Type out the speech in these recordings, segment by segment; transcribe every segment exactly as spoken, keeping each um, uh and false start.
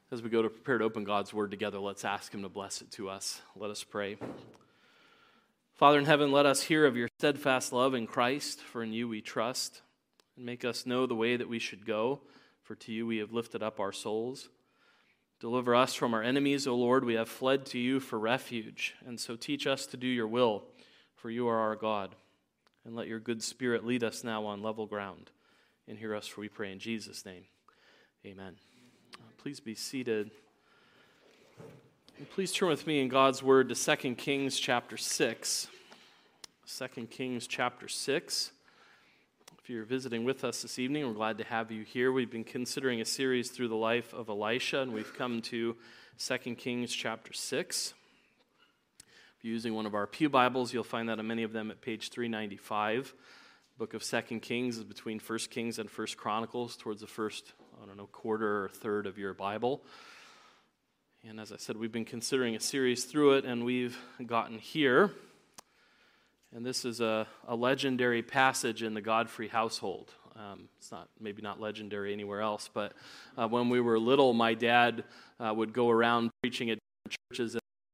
As we go to prepare to open God's Word together, let's ask Him to bless it to us. Let us pray. Father in heaven, let us hear of your steadfast love in Christ, for in you we trust, and make us know the way that we should go, for to you we have lifted up our souls. Deliver us from our enemies, O Lord. We have fled to you for refuge, and so teach us to do your will, for you are our God. And let your good Spirit lead us now on level ground. And hear us, for we pray in Jesus' name. Amen. Please be seated. And please turn with me in God's Word to Second Kings chapter six. Second Kings chapter six. If you're visiting with us this evening, we're glad to have you here. We've been considering a series through the life of Elisha, and we've come to Second Kings chapter six. If you're using one of our pew Bibles, you'll find that on many of them at page three ninety-five. The book of Second Kings is between First Kings and First Chronicles, towards the first, I don't know, quarter or third of your Bible. And as I said, we've been considering a series through it, and we've gotten here. And this is a, a legendary passage in the Godfrey household. Um, it's not maybe not legendary anywhere else, but uh, when we were little, my dad uh, would go around preaching at churches.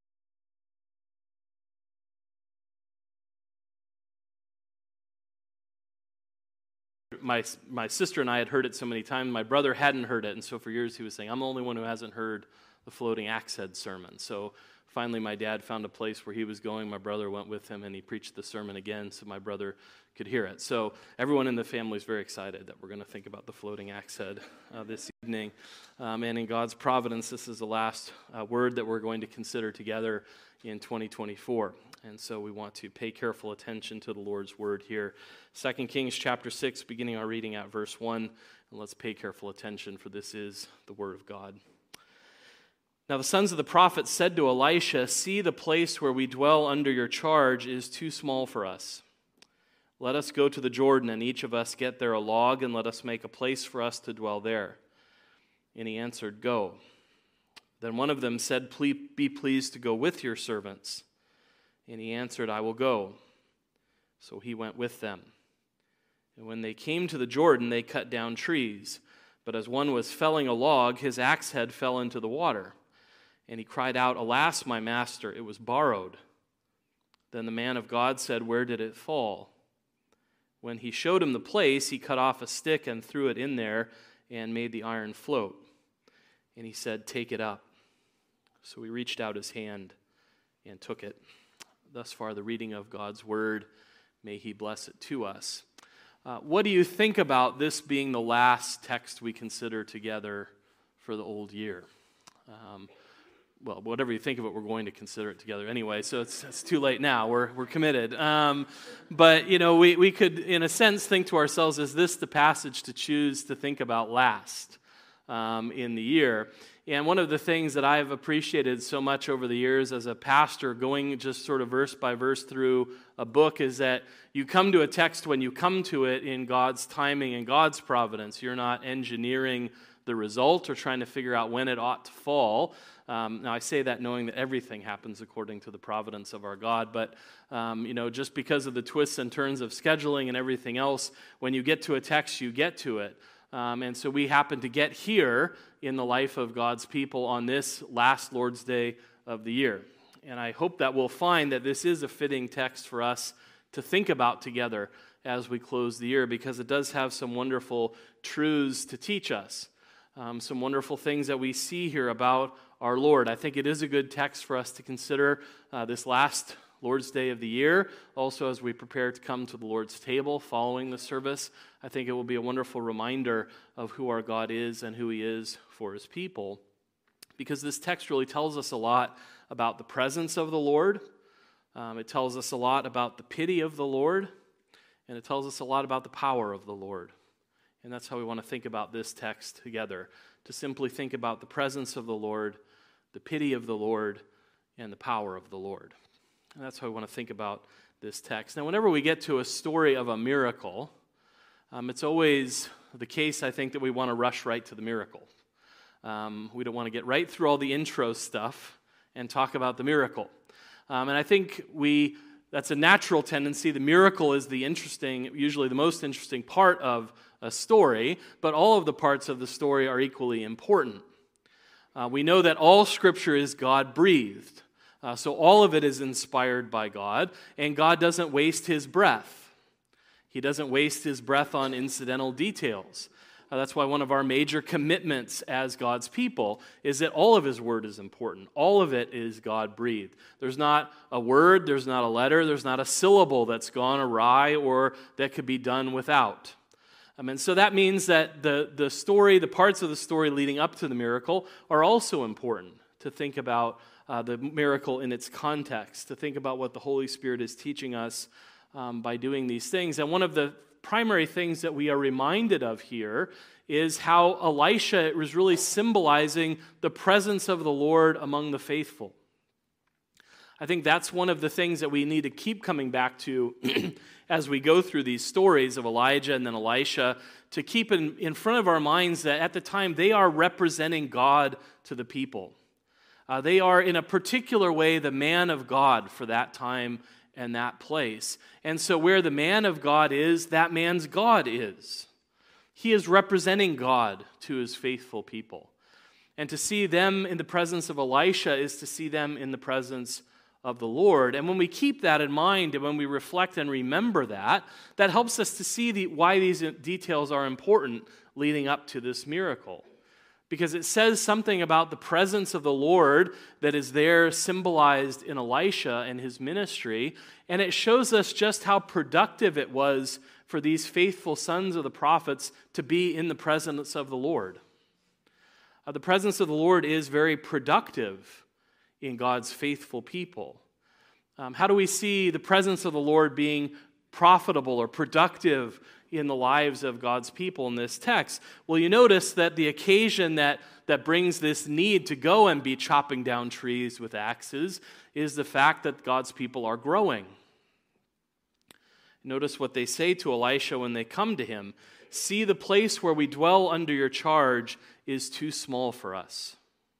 My my sister and I had heard it so many times. My brother hadn't heard it, and so for years he was saying, I'm the only one who hasn't heard the floating axe head sermon. So finally my dad found a place where he was going. My brother went with him, and he preached the sermon again so my brother could hear it. So everyone in the family is very excited that we're going to think about the floating axe head uh, this evening. Um, and in God's providence, this is the last uh, word that we're going to consider together in twenty twenty-four. And so we want to pay careful attention to the Lord's word here. Second Kings chapter six, beginning our reading at verse one. And let's pay careful attention, for this is the word of God. Now the sons of the prophets said to Elisha, See, the place where we dwell under your charge is too small for us. Let us go to the Jordan, and each of us get there a log, and let us make a place for us to dwell there. And he answered, Go. Then one of them said, Be pleased to go with your servants. And he answered, I will go. So he went with them. And when they came to the Jordan, they cut down trees. But as one was felling a log, his axe head fell into the water. And he cried out, Alas, my master, it was borrowed. Then the man of God said, Where did it fall? When he showed him the place, he cut off a stick and threw it in there and made the iron float. And he said, Take it up. So he reached out his hand and took it. Thus far, the reading of God's word. May he bless it to us. Uh, what do you think about this being the last text we consider together for the old year? Um, well, whatever you think of it, we're going to consider it together anyway, so it's, it's too late now. We're we're committed. Um, but, you know, we, we could, in a sense, think to ourselves, is this the passage to choose to think about last um, in the year? And one of the things that I've appreciated so much over the years as a pastor, going just sort of verse by verse through a book, is that you come to a text when you come to it in God's timing and God's providence. You're not engineering the result or trying to figure out when it ought to fall. Um, now, I say that knowing that everything happens according to the providence of our God, but um, you know, just because of the twists and turns of scheduling and everything else, when you get to a text, you get to it. Um, and so we happen to get here in the life of God's people on this last Lord's Day of the year. And I hope that we'll find that this is a fitting text for us to think about together as we close the year, because it does have some wonderful truths to teach us, um, some wonderful things that we see here about our Lord. I think it is a good text for us to consider uh, this last Lord's Day of the year. Also, as we prepare to come to the Lord's table following the service, I think it will be a wonderful reminder of who our God is and who He is for His people. Because this text really tells us a lot about the presence of the Lord. Um, it tells us a lot about the pity of the Lord. And it tells us a lot about the power of the Lord. And that's how we want to think about this text together. To simply think about the presence of the Lord, the pity of the Lord, and the power of the Lord. And that's how we want to think about this text. Now, whenever we get to a story of a miracle, um, it's always the case, I think, that we want to rush right to the miracle. Um, we don't want to get right through all the intro stuff and talk about the miracle. Um, and I think we that's a natural tendency. The miracle is the interesting, usually the most interesting part of a story, but all of the parts of the story are equally important. Uh, we know that all Scripture is God-breathed. Uh, so all of it is inspired by God, and God doesn't waste his breath. He doesn't waste his breath on incidental details. Uh, that's why one of our major commitments as God's people is that all of his word is important. All of it is God-breathed. There's not a word, there's not a letter, there's not a syllable that's gone awry or that could be done without. Um, and so that means that the, the story, the parts of the story leading up to the miracle are also important to think about uh, the miracle in its context, to think about what the Holy Spirit is teaching us um, by doing these things. And one of the primary things that we are reminded of here is how Elisha was really symbolizing the presence of the Lord among the faithful. I think that's one of the things that we need to keep coming back to as we go through these stories of Elijah and then Elisha, to keep in, in front of our minds that at the time they are representing God to the people. Uh, they are in a particular way the man of God for that time and that place. And so where the man of God is, that man's God is. He is representing God to his faithful people. And to see them in the presence of Elisha is to see them in the presence of the Lord. And when we keep that in mind and when we reflect and remember that, that helps us to see the, why these details are important leading up to this miracle. Because it says something about the presence of the Lord that is there symbolized in Elisha and his ministry, and it shows us just how productive it was for these faithful sons of the prophets to be in the presence of the Lord. Uh, the presence of the Lord is very productive in God's faithful people. Um, how do we see the presence of the Lord being profitable or productive in the lives of God's people in this text? Well, you notice that the occasion that, that brings this need to go and be chopping down trees with axes is the fact that God's people are growing. Notice what they say to Elisha when they come to him. See, the place where we dwell under your charge is too small for us.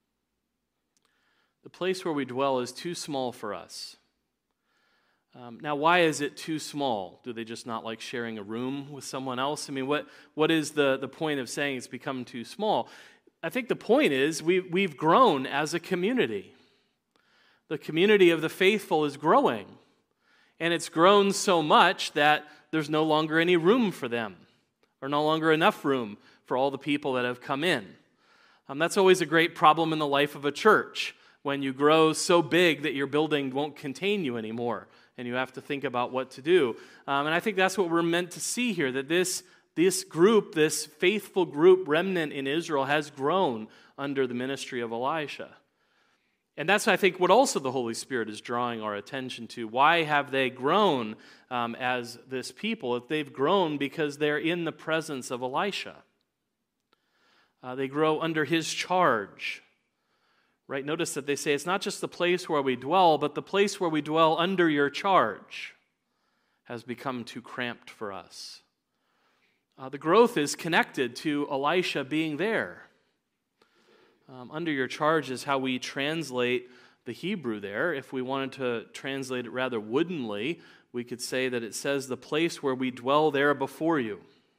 The place where we dwell is too small for us. Um, now, why is it too small? Do they just not like sharing a room with someone else? I mean, what, what is the, the point of saying it's become too small? I think the point is we, we've grown as a community. The community of the faithful is growing. And it's grown so much that there's no longer any room for them, or no longer enough room for all the people that have come in. Um, that's always a great problem in the life of a church, when you grow so big that your building won't contain you anymore, and you have to think about what to do. Um, and I think that's what we're meant to see here, that this, this group, this faithful group, remnant in Israel, has grown under the ministry of Elisha. And that's, I think, what also the Holy Spirit is drawing our attention to. Why have they grown um, as this people? If they've grown because they're in the presence of Elisha. Uh, they grow under his charge. Right? Notice that they say it's not just the place where we dwell, but the place where we dwell under your charge has become too cramped for us. Uh, the growth is connected to Elisha being there. Um, under your charge is how we translate the Hebrew there. If we wanted to translate it rather woodenly, we could say that it says the place where we dwell there before you.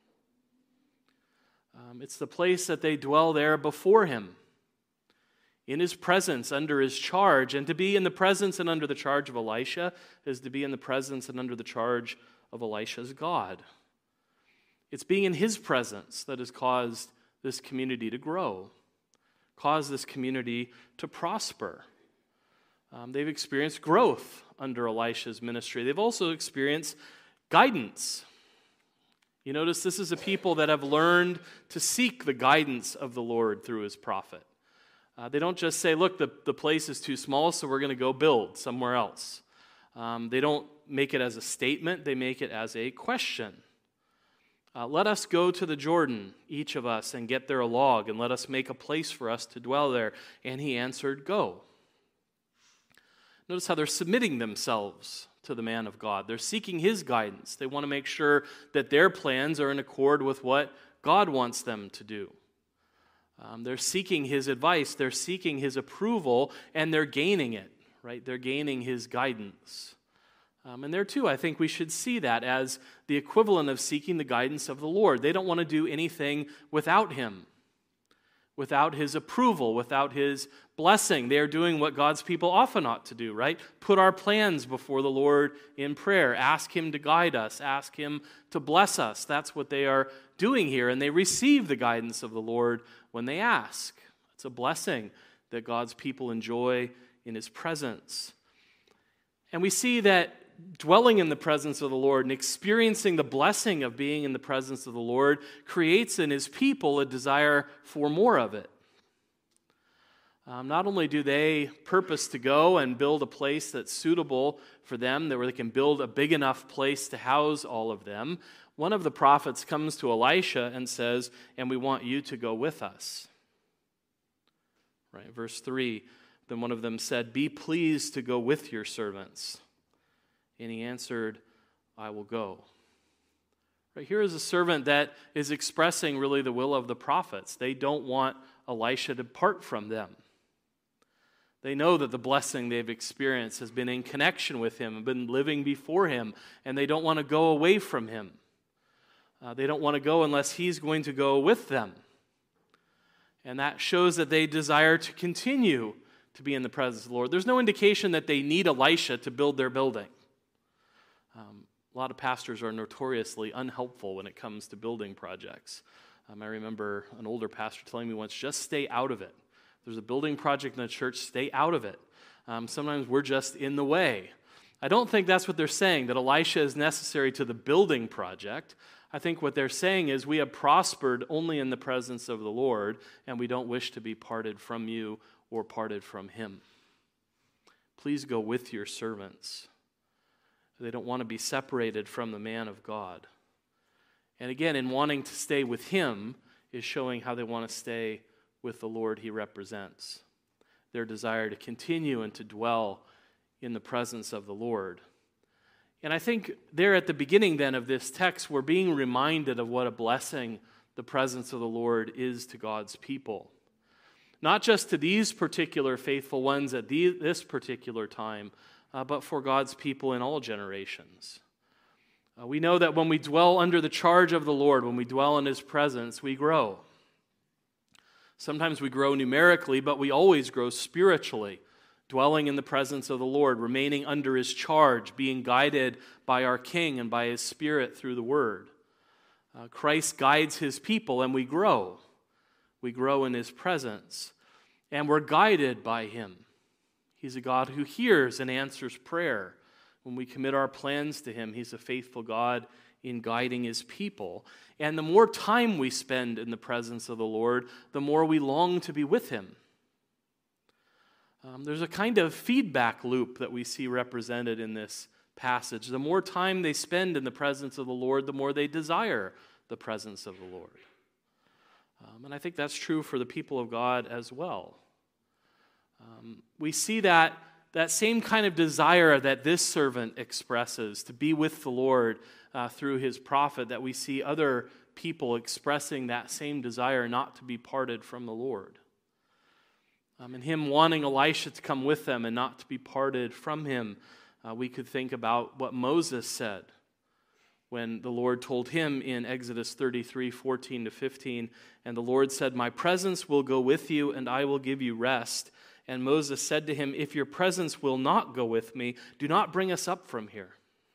Um, it's the place that they dwell there before him, in his presence, under his charge. And to be in the presence and under the charge of Elisha is to be in the presence and under the charge of Elisha's God. It's being in his presence that has caused this community to grow, caused this community to prosper. Um, they've experienced growth under Elisha's ministry. They've also experienced guidance. You notice this is a people that have learned to seek the guidance of the Lord through his prophet. Uh, they don't just say, look, the, the place is too small, so we're going to go build somewhere else. Um, they don't make it as a statement. They make it as a question. Uh, let us go to the Jordan, each of us, and get there a log, and let us make a place for us to dwell there. And he answered, go. Notice how they're submitting themselves to the man of God. They're seeking his guidance. They want to make sure that their plans are in accord with what God wants them to do. Um, they're seeking his advice, they're seeking his approval, and they're gaining it, right? They're gaining his guidance. Um, and there too, I think we should see that as the equivalent of seeking the guidance of the Lord. They don't want to do anything without him. without his approval, without his blessing. They are doing what God's people often ought to do, right? Put our plans before the Lord in prayer. Ask him to guide us. Ask him to bless us. That's what they are doing here, and they receive the guidance of the Lord when they ask. It's a blessing that God's people enjoy in his presence. And we see that dwelling in the presence of the Lord and experiencing the blessing of being in the presence of the Lord creates in his people a desire for more of it. Um, not only do they purpose to go and build a place that's suitable for them, that where they can build a big enough place to house all of them, one of the prophets comes to Elisha and says, "And we want you to go with us." Right, verse three, then one of them said, "Be pleased to go with your servants." And he answered, "I will go." Right, here is a servant that is expressing really the will of the prophets. They don't want Elisha to part from them. They know that the blessing they've experienced has been in connection with him and been living before him, and they don't want to go away from him. Uh, they don't want to go unless he's going to go with them. And that shows that they desire to continue to be in the presence of the Lord. There's no indication that they need Elisha to build their building. Um, a lot of pastors are notoriously unhelpful when it comes to building projects. Um, I remember an older pastor telling me once, just stay out of it. If there's a building project in the church, stay out of it. Um, sometimes we're just in the way. I don't think that's what they're saying, that Elisha is necessary to the building project. I think what they're saying is we have prospered only in the presence of the Lord, and we don't wish to be parted from you or parted from him. Please go with your servants. They don't want to be separated from the man of God. And again, in wanting to stay with him is showing how they want to stay with the Lord he represents. Their desire to continue and to dwell in the presence of the Lord. And I think there at the beginning then of this text, we're being reminded of what a blessing the presence of the Lord is to God's people. Not just to these particular faithful ones at the, this particular time, uh, but for God's people in all generations. Uh, we know that when we dwell under the charge of the Lord, when we dwell in his presence, we grow. Sometimes we grow numerically, but we always grow spiritually, dwelling in the presence of the Lord, remaining under his charge, being guided by our King and by his Spirit through the Word. Uh, Christ guides his people, and we grow. We grow in his presence, and we're guided by him. He's a God who hears and answers prayer. When we commit our plans to him, he's a faithful God in guiding his people. And the more time we spend in the presence of the Lord, the more we long to be with him. Um, there's a kind of feedback loop that we see represented in this passage. The more time they spend in the presence of the Lord, the more they desire the presence of the Lord. Um, and I think that's true for the people of God as well. Um, we see that, that same kind of desire that this servant expresses to be with the Lord uh, through his prophet, that we see other people expressing that same desire not to be parted from the Lord. Um, and him wanting Elisha to come with them and not to be parted from him. Uh, we could think about what Moses said when the Lord told him in Exodus thirty-three, fourteen to fifteen, and the Lord said, "My presence will go with you, and I will give you rest." And Moses said to him, "If your presence will not go with me, do not bring us up from here."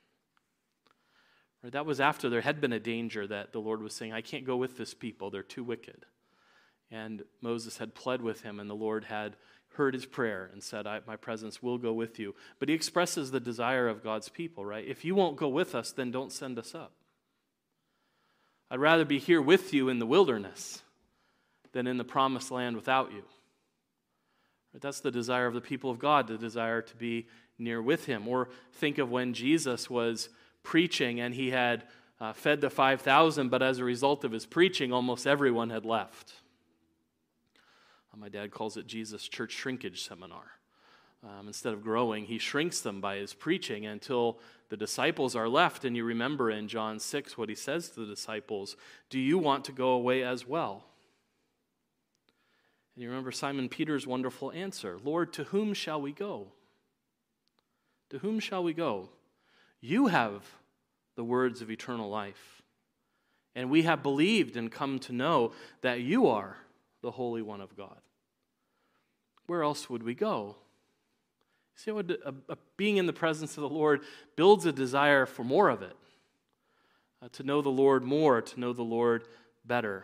Right, that was after there had been a danger that the Lord was saying, "I can't go with this people, they're too wicked." And Moses had pled with him, and the Lord had heard his prayer and said, I, my presence will go with you. But he expresses the desire of God's people, right? If you won't go with us, then don't send us up. I'd rather be here with you in the wilderness than in the promised land without you. Right? That's the desire of the people of God, the desire to be near with him. Or think of when Jesus was preaching and he had uh, fed the five thousand, but as a result of his preaching, almost everyone had left. My dad calls it Jesus' church shrinkage seminar. Um, instead of growing, he shrinks them by his preaching until the disciples are left. And you remember in John six what he says to the disciples, "Do you want to go away as well?" And you remember Simon Peter's wonderful answer, "Lord, to whom shall we go? To whom shall we go? You have the words of eternal life. And we have believed and come to know that you are the Holy One of God. Where else would we go? See, what a, a, being in the presence of the Lord builds a desire for more of it, uh, to know the Lord more, to know the Lord better.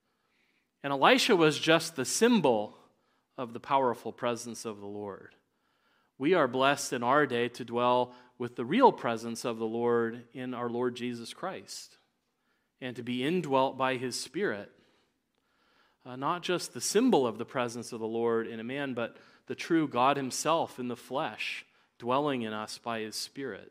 And Elisha was just the symbol of the powerful presence of the Lord. We are blessed in our day to dwell with the real presence of the Lord in our Lord Jesus Christ, and to be indwelt by His Spirit. Uh, not just the symbol of the presence of the Lord in a man, but the true God Himself in the flesh, dwelling in us by His Spirit.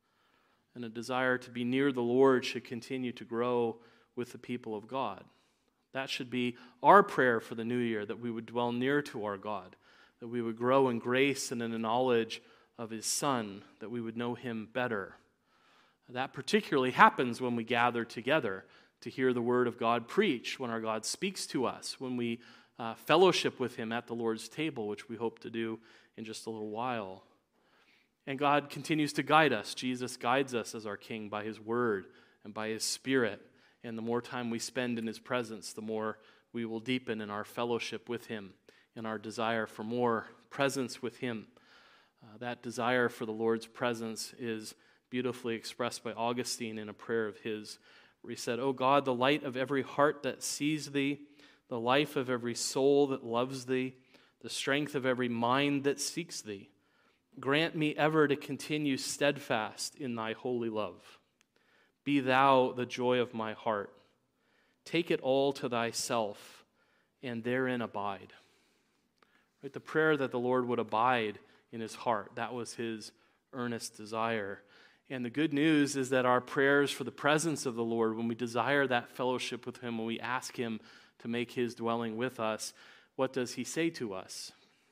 And a desire to be near the Lord should continue to grow with the people of God. That should be our prayer for the new year, that we would dwell near to our God, that we would grow in grace and in the knowledge of His Son, that we would know Him better. That particularly happens when we gather together to hear the Word of God preached, when our God speaks to us, when we uh, fellowship with Him at the Lord's table, which we hope to do in just a little while. And God continues to guide us. Jesus guides us as our King by His Word and by His Spirit. And the more time we spend in His presence, the more we will deepen in our fellowship with Him, in our desire for more presence with Him. Uh, that desire for the Lord's presence is beautifully expressed by Augustine in a prayer of his, where he said, "O God, the light of every heart that sees Thee, the life of every soul that loves Thee, the strength of every mind that seeks Thee, grant me ever to continue steadfast in Thy holy love. Be Thou the joy of my heart. Take it all to Thyself, and therein abide." Right? The prayer that the Lord would abide in his heart, that was his earnest desire. And the good news is that our prayers for the presence of the Lord, when we desire that fellowship with Him, when we ask Him to make His dwelling with us, what does He say to us?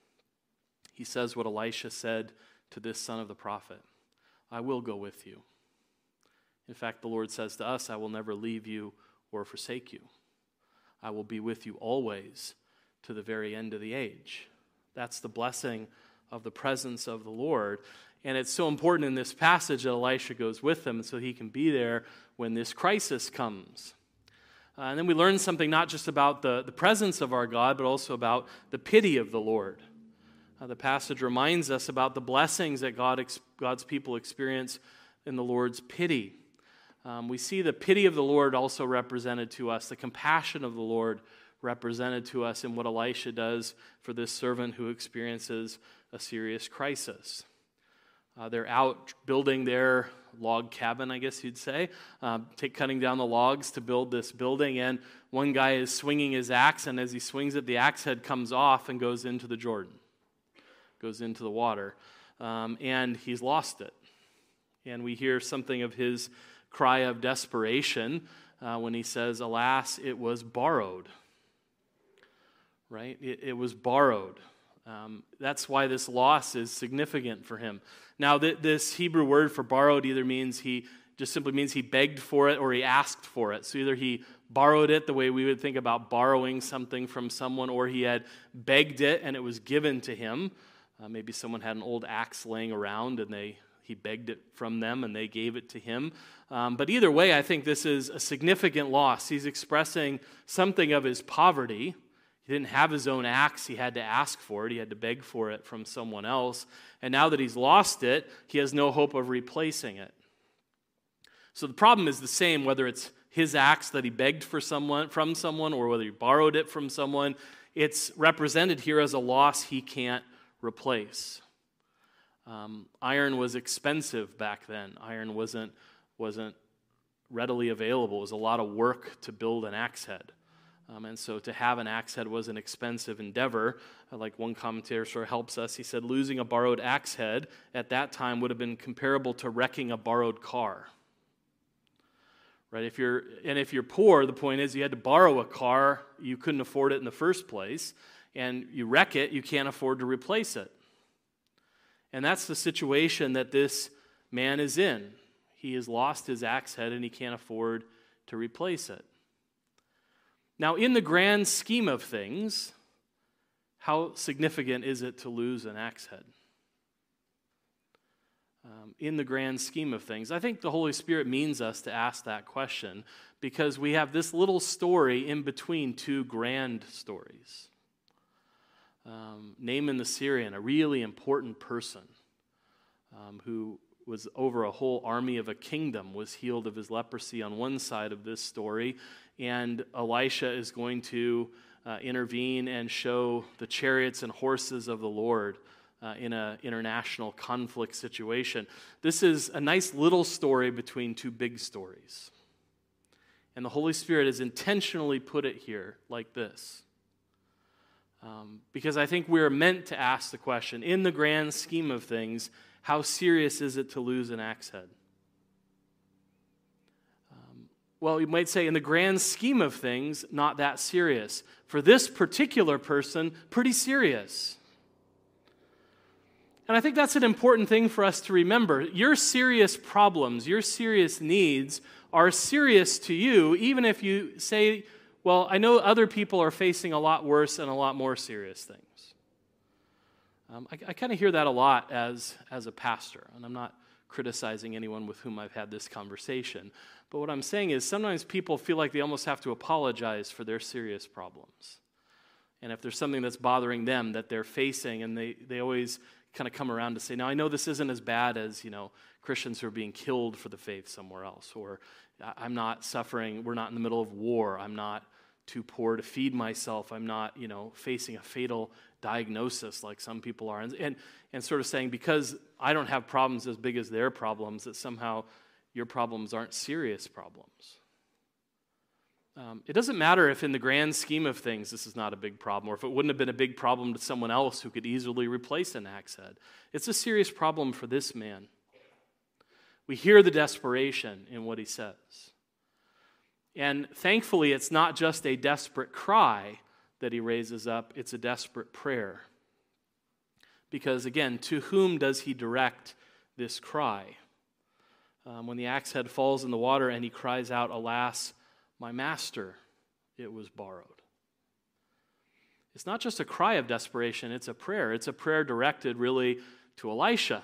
He says what Elisha said to this son of the prophet, "I will go with you." In fact, the Lord says to us, "I will never leave you or forsake you. I will be with you always to the very end of the age." That's the blessing of the presence of the Lord. And it's so important in this passage that Elisha goes with him so he can be there when this crisis comes. Uh, and then we learn something not just about the, the presence of our God, but also about the pity of the Lord. Uh, the passage reminds us about the blessings that God ex- God's people experience in the Lord's pity. Um, we see the pity of the Lord also represented to us, the compassion of the Lord represented to us in what Elisha does for this servant who experiences a serious crisis. Uh, they're out building their log cabin, I guess you'd say, uh, take, cutting down the logs to build this building, and one guy is swinging his axe, and as he swings it, the axe head comes off and goes into the Jordan, goes into the water, um, and he's lost it. And we hear something of his cry of desperation uh, when he says, "Alas, it was borrowed." Right? It, it was borrowed. Um, that's why this loss is significant for him. Now, th- this Hebrew word for borrowed either means he, just simply means he begged for it or he asked for it. So either he borrowed it the way we would think about borrowing something from someone, or he had begged it and it was given to him. Uh, maybe someone had an old axe laying around and they he begged it from them and they gave it to him. Um, but either way, I think this is a significant loss. He's expressing something of his poverty. He didn't have his own axe. He had to ask for it. He had to beg for it from someone else. And now that he's lost it, he has no hope of replacing it. So the problem is the same, whether it's his axe that he begged for someone from someone or whether he borrowed it from someone. It's represented here as a loss he can't replace. Um, iron was expensive back then. Iron wasn't, wasn't readily available. It was a lot of work to build an axe head. Um, and so to have an axe head was an expensive endeavor. Uh, like one commentator sort of helps us, he said losing a borrowed axe head at that time would have been comparable to wrecking a borrowed car. Right? If you're and if you're poor, the point is you had to borrow a car, you couldn't afford it in the first place, and you wreck it, you can't afford to replace it. And that's the situation that this man is in. He has lost his axe head and he can't afford to replace it. Now, in the grand scheme of things, how significant is it to lose an axe head? um, in the grand scheme of things? I think the Holy Spirit means us to ask that question because we have this little story in between two grand stories. Um, Naaman the Syrian, a really important person um, who was over a whole army of a kingdom, was healed of his leprosy on one side of this story, and Elisha is going to uh, intervene and show the chariots and horses of the Lord uh, in an international conflict situation. This is a nice little story between two big stories. And the Holy Spirit has intentionally put it here like this. Um, because I think we're meant to ask the question, in the grand scheme of things, how serious is it to lose an axe head? Um, well, you might say, in the grand scheme of things, not that serious. For this particular person, pretty serious. And I think that's an important thing for us to remember. Your serious problems, your serious needs are serious to you, even if you say, well, I know other people are facing a lot worse and a lot more serious things. Um, I, I kind of hear that a lot as, as a pastor, and I'm not criticizing anyone with whom I've had this conversation. But what I'm saying is sometimes people feel like they almost have to apologize for their serious problems. And if there's something that's bothering them that they're facing, and they, they always kind of come around to say, now I know this isn't as bad as, you know, Christians who are being killed for the faith somewhere else, or I'm not suffering, we're not in the middle of war, I'm not too poor to feed myself, I'm not, you know, facing a fatal diagnosis like some people are, and, and and sort of saying, because I don't have problems as big as their problems, that somehow your problems aren't serious problems. Um, it doesn't matter if in the grand scheme of things this is not a big problem, or if it wouldn't have been a big problem to someone else who could easily replace an axe head. It's a serious problem for this man. We hear the desperation in what he says. And thankfully, it's not just a desperate cry that he raises up, it's a desperate prayer. Because again, to whom does he direct this cry? Um, when the axe head falls in the water and he cries out, "Alas, my master, it was borrowed." It's not just a cry of desperation, it's a prayer. It's a prayer directed really to Elisha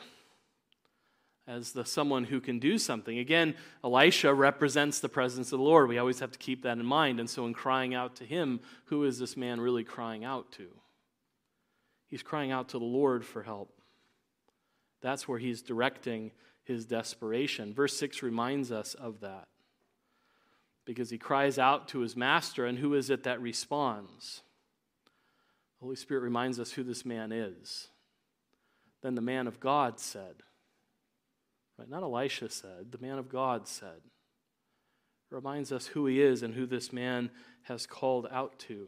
as the someone who can do something. Again, Elisha represents the presence of the Lord. We always have to keep that in mind. And so in crying out to him, who is this man really crying out to? He's crying out to the Lord for help. That's where he's directing his desperation. Verse six reminds us of that. Because he cries out to his master, and who is it that responds? The Holy Spirit reminds us who this man is. Then the man of God said, right? Not Elisha said, the man of God said. It reminds us who he is and who this man has called out to.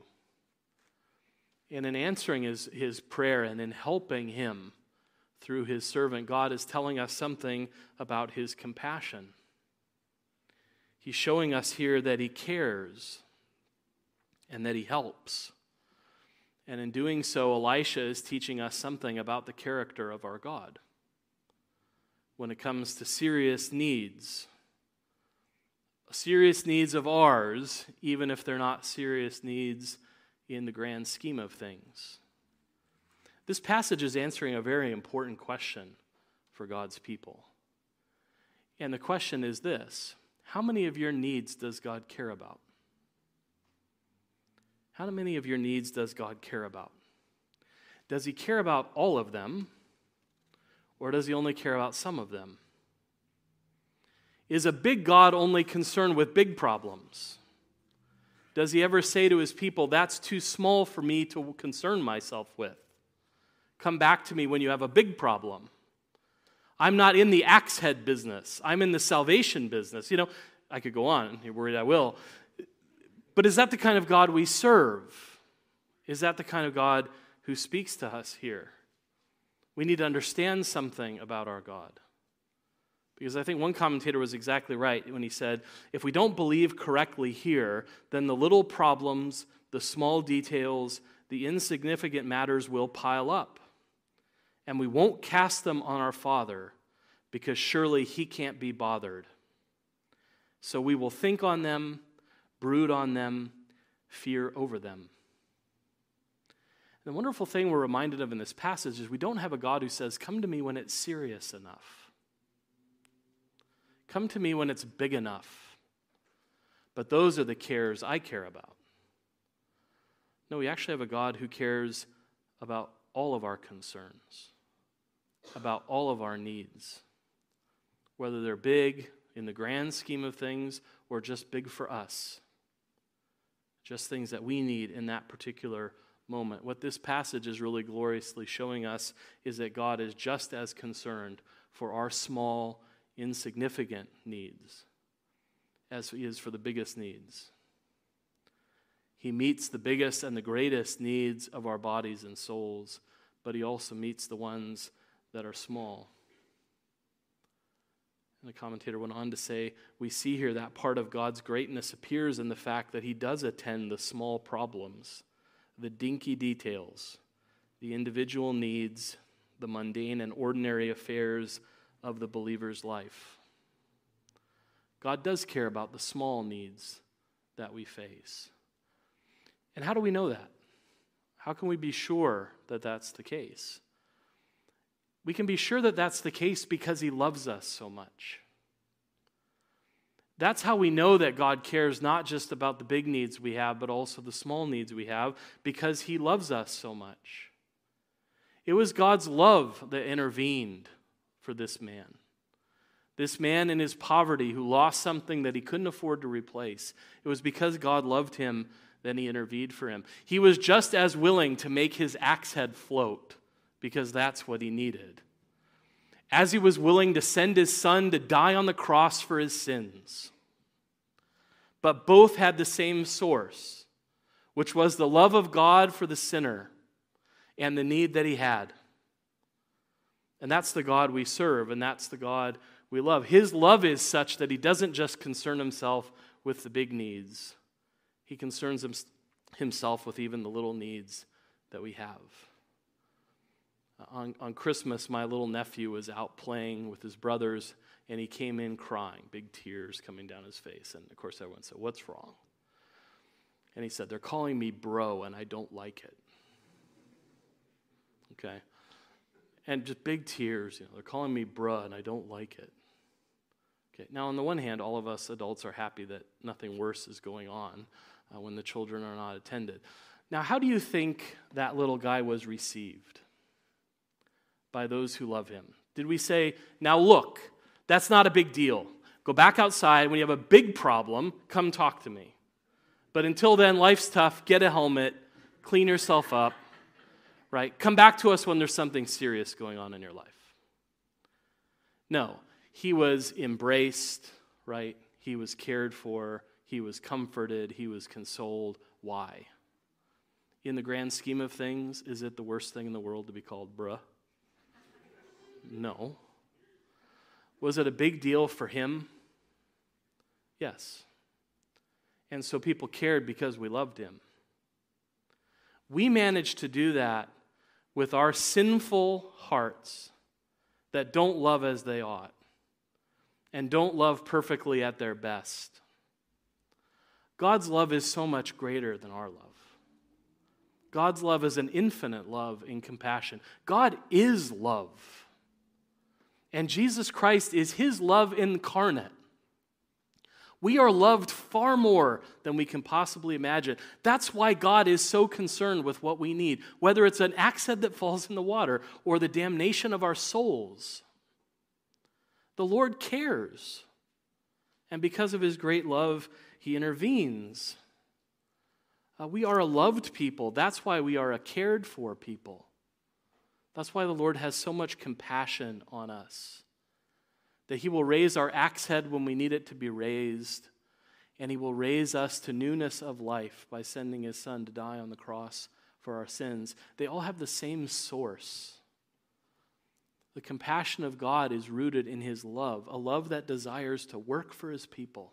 And in answering his, his prayer and in helping him through his servant, God is telling us something about his compassion. He's showing us here that he cares and that he helps. And in doing so, Elisha is teaching us something about the character of our God. When it comes to serious needs, serious needs of ours, even if they're not serious needs in the grand scheme of things. This passage is answering a very important question for God's people. And the question is this: how many of your needs does God care about? How many of your needs does God care about? Does he care about all of them, or does he only care about some of them? Is a big God only concerned with big problems? Does he ever say to his people, that's too small for me to concern myself with? Come back to me when you have a big problem. I'm not in the axe head business. I'm in the salvation business. You know, I could go on. You're worried I will. But is that the kind of God we serve? Is that the kind of God who speaks to us here? We need to understand something about our God. Because I think one commentator was exactly right when he said, if we don't believe correctly here, then the little problems, the small details, the insignificant matters will pile up. And we won't cast them on our Father, because surely he can't be bothered. So we will think on them, brood on them, fear over them. And the wonderful thing we're reminded of in this passage is we don't have a God who says, come to me when it's serious enough. Come to me when it's big enough. But those are the cares I care about. No, we actually have a God who cares about all of our concerns, about all of our needs, whether they're big in the grand scheme of things or just big for us, just things that we need in that particular moment. What this passage is really gloriously showing us is that God is just as concerned for our small, insignificant needs as he is for the biggest needs. He meets the biggest and the greatest needs of our bodies and souls, but he also meets the ones that are small. And the commentator went on to say, we see here that part of God's greatness appears in the fact that he does attend the small problems, the dinky details, the individual needs, the mundane and ordinary affairs of the believer's life. God does care about the small needs that we face. And how do we know that? How can we be sure that that's the case? We can be sure that that's the case because he loves us so much. That's how we know that God cares not just about the big needs we have, but also the small needs we have, because he loves us so much. It was God's love that intervened for this man. This man in his poverty who lost something that he couldn't afford to replace. It was because God loved him that he intervened for him. He was just as willing to make his axe head float because that's what he needed, as he was willing to send his son to die on the cross for his sins. But both had the same source, which was the love of God for the sinner and the need that he had. And that's the God we serve, and that's the God we love. His love is such that he doesn't just concern himself with the big needs. He concerns himself with even the little needs that we have. On, on Christmas, my little nephew was out playing with his brothers, and he came in crying, big tears coming down his face. And of course, everyone said, "What's wrong?" And he said, "They're calling me bro, and I don't like it." Okay? And just big tears, you know, they're calling me bruh, and I don't like it. Okay. Now, on the one hand, all of us adults are happy that nothing worse is going on uh, when the children are not attended. Now, how do you think that little guy was received by those who love him? Did we say, "Now look, that's not a big deal. Go back outside. When you have a big problem, come talk to me. But until then, life's tough. Get a helmet. Clean yourself up. Right? Come back to us when there's something serious going on in your life"? No. He was embraced, right? He was cared for. He was comforted. He was consoled. Why? In the grand scheme of things, is it the worst thing in the world to be called bruh? No. Was it a big deal for him? Yes. And so people cared because we loved him. We managed to do that with our sinful hearts that don't love as they ought and don't love perfectly at their best. God's love is so much greater than our love. God's love is an infinite love in compassion. God is love. And Jesus Christ is his love incarnate. We are loved far more than we can possibly imagine. That's why God is so concerned with what we need, whether it's an axe head that falls in the water or the damnation of our souls. The Lord cares. And because of his great love, he intervenes. Uh, we are a loved people. That's why we are a cared for people. That's why the Lord has so much compassion on us. That he will raise our axe head when we need it to be raised. And he will raise us to newness of life by sending his son to die on the cross for our sins. They all have the same source. The compassion of God is rooted in his love, a love that desires to work for his people.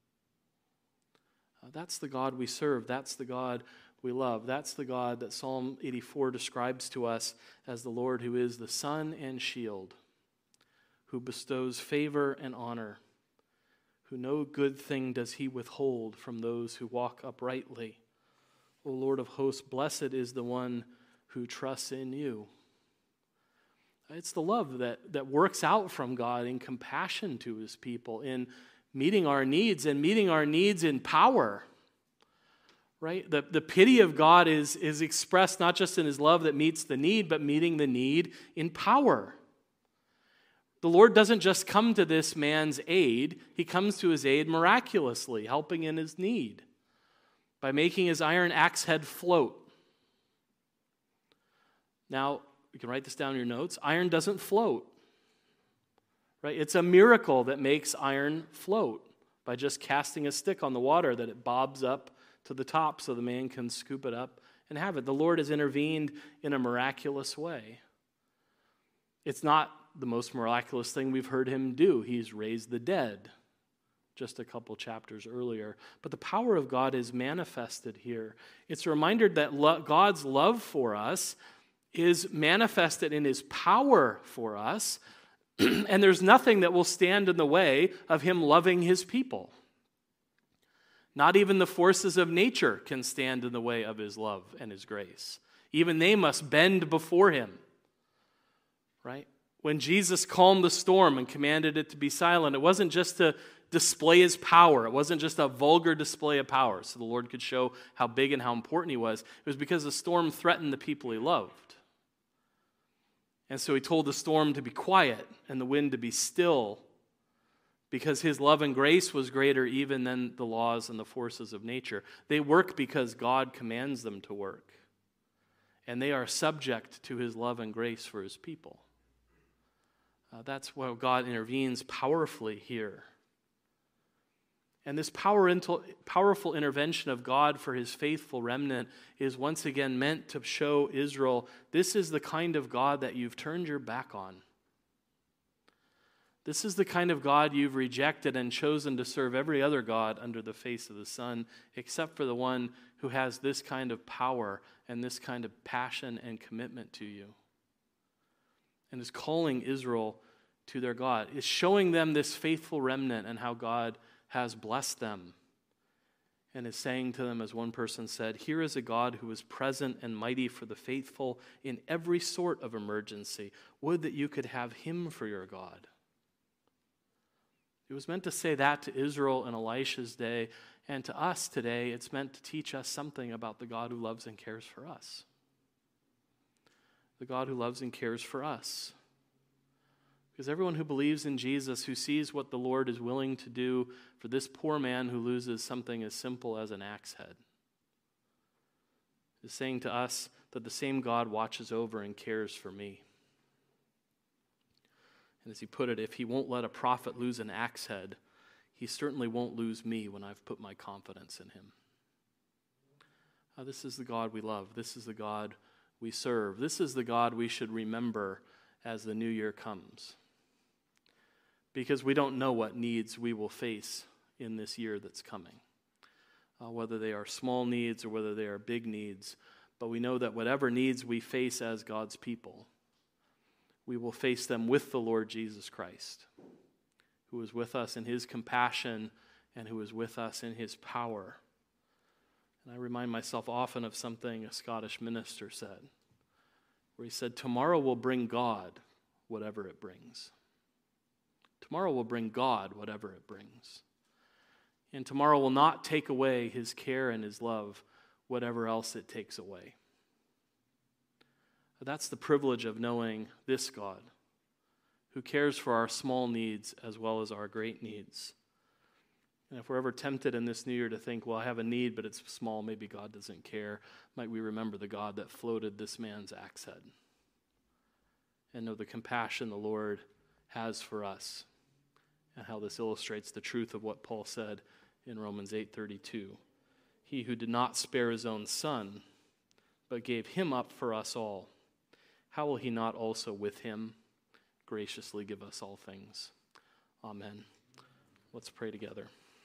Uh, that's the God we serve. That's the God we love. That's the God that Psalm eighty-four describes to us as the Lord who is the sun and shield, who bestows favor and honor, who no good thing does he withhold from those who walk uprightly. O Lord of hosts, blessed is the one who trusts in you. It's the love that, that works out from God in compassion to his people, in meeting our needs and meeting our needs in power. Right? The, the pity of God is, is expressed not just in his love that meets the need, but meeting the need in power. The Lord doesn't just come to this man's aid, he comes to his aid miraculously, helping in his need by making his iron axe head float. Now, you can write this down in your notes. Iron doesn't float. Right? It's a miracle that makes iron float by just casting a stick on the water, that it bobs up to the top so the man can scoop it up and have it. The Lord has intervened in a miraculous way. It's not the most miraculous thing we've heard him do. He's raised the dead just a couple chapters earlier. But the power of God is manifested here. It's a reminder that lo- God's love for us is manifested in his power for us, and there's nothing that will stand in the way of him loving his people. Not even the forces of nature can stand in the way of his love and his grace. Even they must bend before him. Right? When Jesus calmed the storm and commanded it to be silent, it wasn't just to display his power. It wasn't just a vulgar display of power so the Lord could show how big and how important he was. It was because the storm threatened the people he loved. And so he told the storm to be quiet and the wind to be still, because his love and grace was greater even than the laws and the forces of nature. They work because God commands them to work. And they are subject to his love and grace for his people. Uh, that's why God intervenes powerfully here. And this power into, powerful intervention of God for his faithful remnant is once again meant to show Israel, this is the kind of God that you've turned your back on. This is the kind of God you've rejected and chosen to serve every other god under the face of the sun, except for the one who has this kind of power and this kind of passion and commitment to you. And is calling Israel to their God, is showing them this faithful remnant and how God has blessed them, and is saying to them, as one person said, here is a God who is present and mighty for the faithful in every sort of emergency. Would that you could have him for your God. It was meant to say that to Israel in Elisha's day, and to us today, it's meant to teach us something about the God who loves and cares for us. The God who loves and cares for us. Because everyone who believes in Jesus, who sees what the Lord is willing to do for this poor man who loses something as simple as an axe head, is saying to us that the same God watches over and cares for me. And as he put it, if he won't let a prophet lose an axe head, he certainly won't lose me when I've put my confidence in him. Uh, this is the God we love. This is the God we serve. This is the God we should remember as the new year comes. Because we don't know what needs we will face in this year that's coming. Uh, whether they are small needs or whether they are big needs. But we know that whatever needs we face as God's people, we will face them with the Lord Jesus Christ, who is with us in his compassion and who is with us in his power. And I remind myself often of something a Scottish minister said, where he said, tomorrow will bring God whatever it brings. Tomorrow will bring God whatever it brings. And tomorrow will not take away his care and his love, whatever else it takes away. But that's the privilege of knowing this God, who cares for our small needs as well as our great needs. And if we're ever tempted in this new year to think, well, I have a need, but it's small, maybe God doesn't care, might we remember the God that floated this man's axe head and know the compassion the Lord has for us, and how this illustrates the truth of what Paul said in Romans eight thirty-two. He who did not spare his own son, but gave him up for us all, how will he not also with him graciously give us all things? Amen. Let's pray together.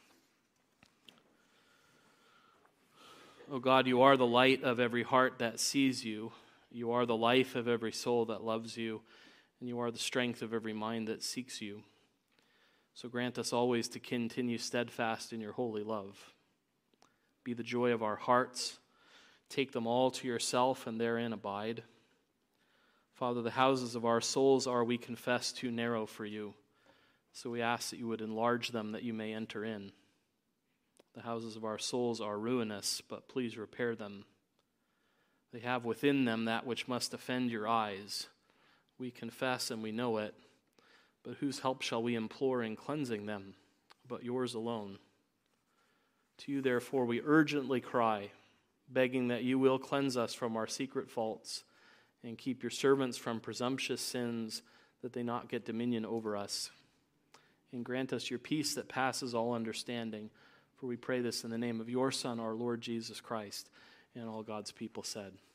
Oh God, you are the light of every heart that sees you. You are the life of every soul that loves you. And you are the strength of every mind that seeks you. So grant us always to continue steadfast in your holy love. Be the joy of our hearts. Take them all to yourself and therein abide. Father, the houses of our souls are, we confess, too narrow for you. So we ask that you would enlarge them, that you may enter in. The houses of our souls are ruinous, but please repair them. They have within them that which must offend your eyes. We confess and we know it, but whose help shall we implore in cleansing them, but yours alone? To you, therefore, we urgently cry, begging that you will cleanse us from our secret faults and keep your servants from presumptuous sins, that they not get dominion over us. And grant us your peace that passes all understanding. For we pray this in the name of your Son, our Lord Jesus Christ, and all God's people said.